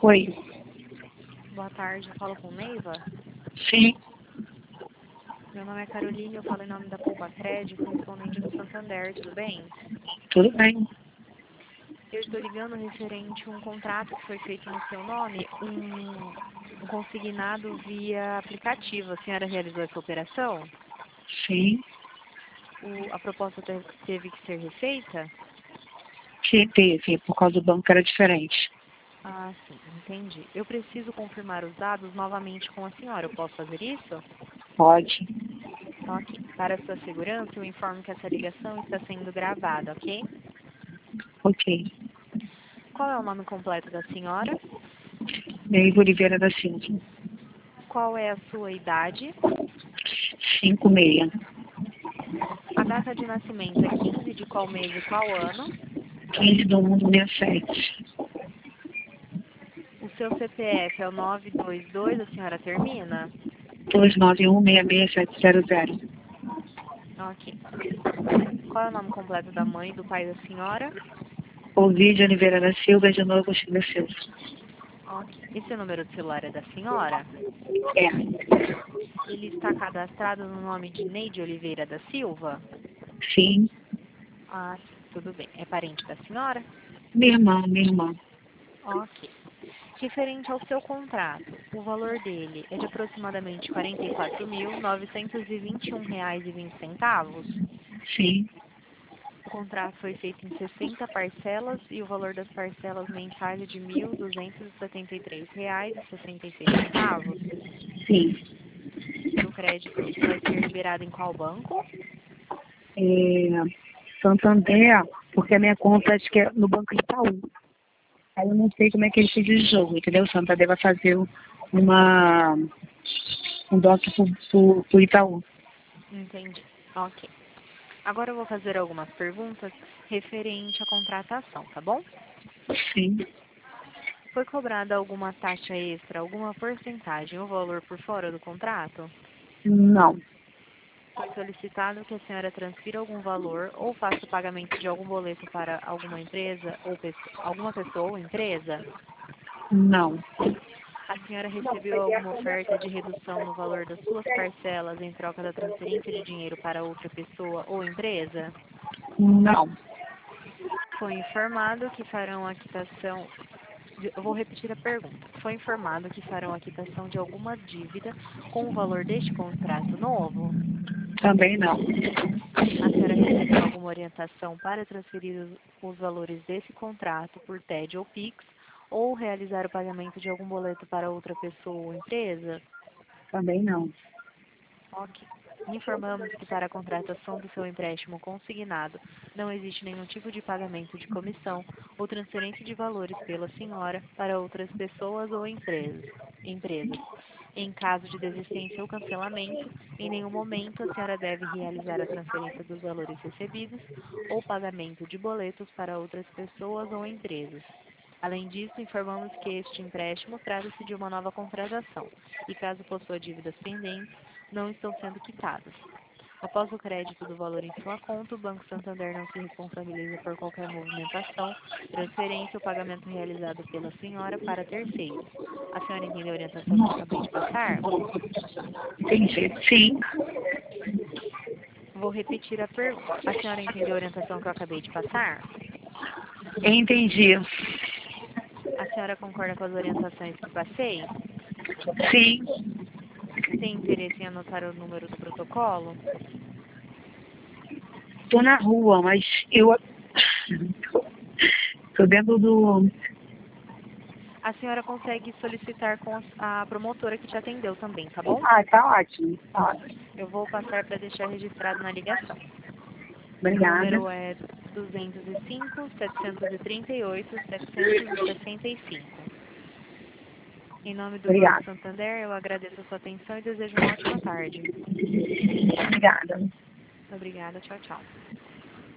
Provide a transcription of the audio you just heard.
Oi. Boa tarde, eu falo com Neiva. Sim, Meu nome é Caroline, eu falo em nome da Poupa Crédito, correspondente do Santander, tudo bem? tudo bem. Eu estou ligando referente a um contrato que foi feito no seu nome, um consignado via aplicativo. A senhora realizou essa operação? Sim, A proposta teve que ser refeita? que teve, por causa do banco era diferente. Ah, sim, entendi. Eu preciso confirmar os dados novamente com a senhora. Eu posso fazer isso? Pode. Ok. Para sua segurança, eu informo que essa ligação está sendo gravada, ok? Ok. Qual é o nome completo da senhora? Neiva Oliveira da Silva. Qual é a sua idade? 56. A data de nascimento é 15 de qual mês e qual ano? 15 do 1 do 67. O seu CPF é o 922, a senhora termina? 291-66700. Ok. Qual é o nome completo da mãe e do pai da senhora? Ovidio Oliveira da Silva, de novo Agostinho da Silva. Ok. Esse número de celular é da senhora? É. Ele está cadastrado no nome de Neide Oliveira da Silva? Sim. Ah, sim, tudo bem. É parente da senhora? Minha irmã. Ok. Referente ao seu contrato, o valor dele é de aproximadamente R$ 44.921,20. Sim. O contrato foi feito em 60 parcelas e o valor das parcelas mensais é de R$ 1.273,66. Sim. O crédito vai ser liberado em qual banco? É, Santander, porque a minha conta acho que é no Banco Itaú. Aí eu não sei como é que ele fez o jogo, entendeu? O Santander vai fazer um DOC pro Itaú. Entendi. Ok. Agora eu vou fazer algumas perguntas referente à contratação, tá bom? Sim. Foi cobrada alguma taxa extra, alguma porcentagem ou valor por fora do contrato? Não. Foi solicitado que a senhora transfira algum valor ou faça o pagamento de algum boleto para alguma empresa ou alguma pessoa ou empresa? Não. A senhora recebeu alguma oferta de redução no valor das suas parcelas em troca da transferência de dinheiro para outra pessoa ou empresa? Não. Foi informado que farão a quitação. Eu vou repetir a pergunta. Foi informado que farão a quitação de alguma dívida com o valor deste contrato novo? Também não. A senhora recebeu alguma orientação para transferir os valores desse contrato por TED ou PIX ou realizar o pagamento de algum boleto para outra pessoa ou empresa? Também não. Ok. Informamos que para a contratação do seu empréstimo consignado não existe nenhum tipo de pagamento de comissão ou transferência de valores pela senhora para outras pessoas ou empresas. Em caso de desistência ou cancelamento, em nenhum momento a senhora deve realizar a transferência dos valores recebidos ou pagamento de boletos para outras pessoas ou empresas. Além disso, informamos que este empréstimo trata-se de uma nova contratação e, caso possua dívidas pendentes, não estão sendo quitadas. Após o crédito do valor em sua conta, o Banco Santander não se responsabiliza por qualquer movimentação, transferência ou pagamento realizado pela senhora para terceiros. A senhora entendeu a orientação que eu acabei de passar? Entendi. Sim. Vou repetir a pergunta. A senhora entendeu a orientação que eu acabei de passar? Entendi. A senhora concorda com as orientações que passei? Sim. Tem interesse em anotar o número do protocolo? Tô na rua, mas eu tô dentro do. A senhora consegue solicitar com a promotora que te atendeu também, tá bom? Ah, tá ótimo. Tá ótimo. Eu vou passar para deixar registrado na ligação. O Obrigada. número é 205-738-765. Em nome do Banco Obrigada. Santander, eu agradeço a sua atenção e desejo uma ótima tarde. Obrigada. Obrigada, tchau, tchau.